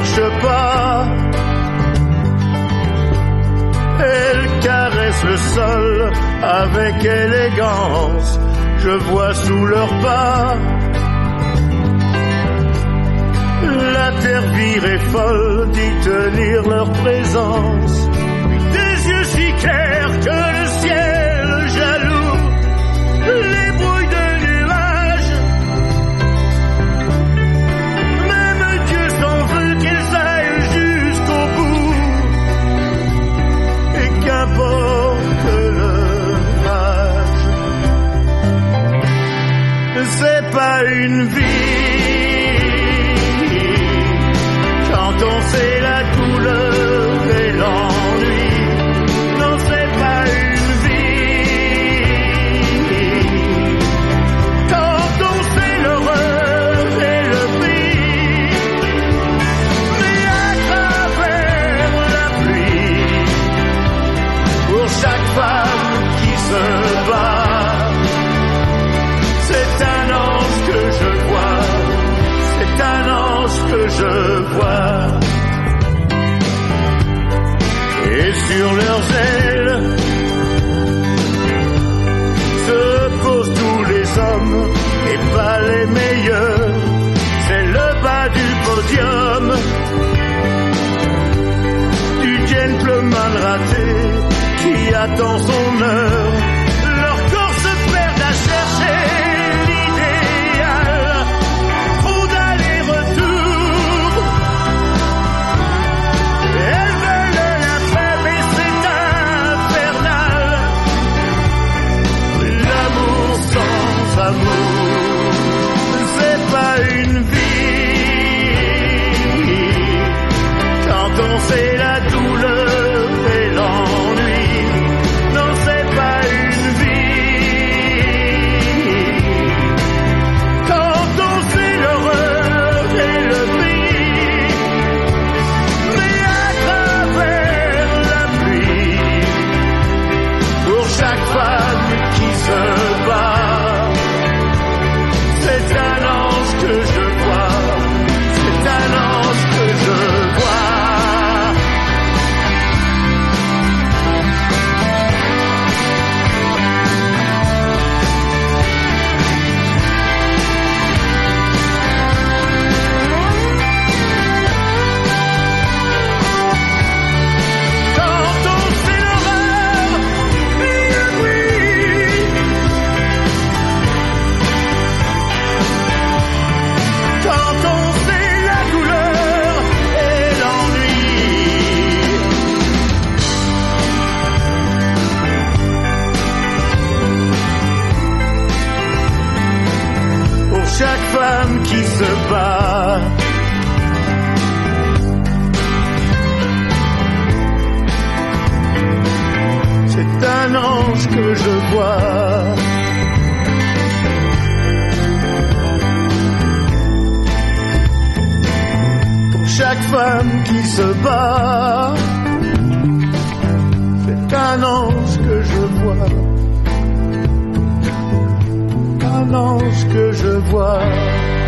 marche pas. Elle caresse le sol avec élégance. Je vois sous leurs pas la terre virée folle d'y tenir leur présence. Des yeux si clairs que le ciel jaloux les brouille de nuages. Même Dieu s'en veut qu'ils aillent jusqu'au bout. Et qu'importe leur âge, c'est pas une vie quand on sait la douleur et l'ennui. Non, c'est pas une vie quand on sait l'horreur et le prix. Mais à travers la pluie, pour chaque femme qui se bat, c'est un ange que je vois. C'est un ange que je vois. Et sur leurs ailes se posent tous les hommes, et pas les meilleurs. C'est le bas du podium du gentleman raté qui attend son heure. Leurs corps se perdent à chercher l'idéal. Trop d'aller-retour. Elles veulent la paix, mais c'est infernal. L'amour sans amour, c'est pas une vie quand on sait la douleur et l'ennui. Non, c'est pas une vie quand on sait l'horreur et le prix. Mais à travers la pluie, pour chaque femme qui se bat, c'est un ange que je vois. C'est un ange que je vois. Quand on sait l'horreur et le bruit, quand on sait la douleur et l'ennui, pour chaque femme qui se bat, c'est un ange que je vois. Pour chaque femme qui se bat, c'est un ange que je vois. Un ange que je vois.